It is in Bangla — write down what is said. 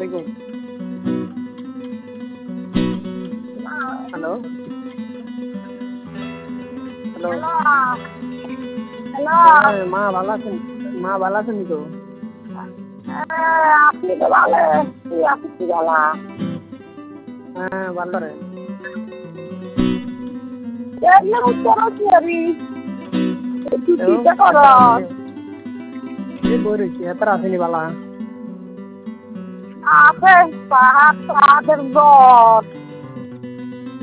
আলাইকুম। Hello hello. হ্যালো। হ্যাঁ মা ভালো আছেন? মা ভালো আছেন তো? আপনি তো ভালো আপনি কি বলা হ্যাঁ ভালো রে। করো বই রয়েছি এত আসেনি বালা। আছে পাহাড় পাহাড়ের গড়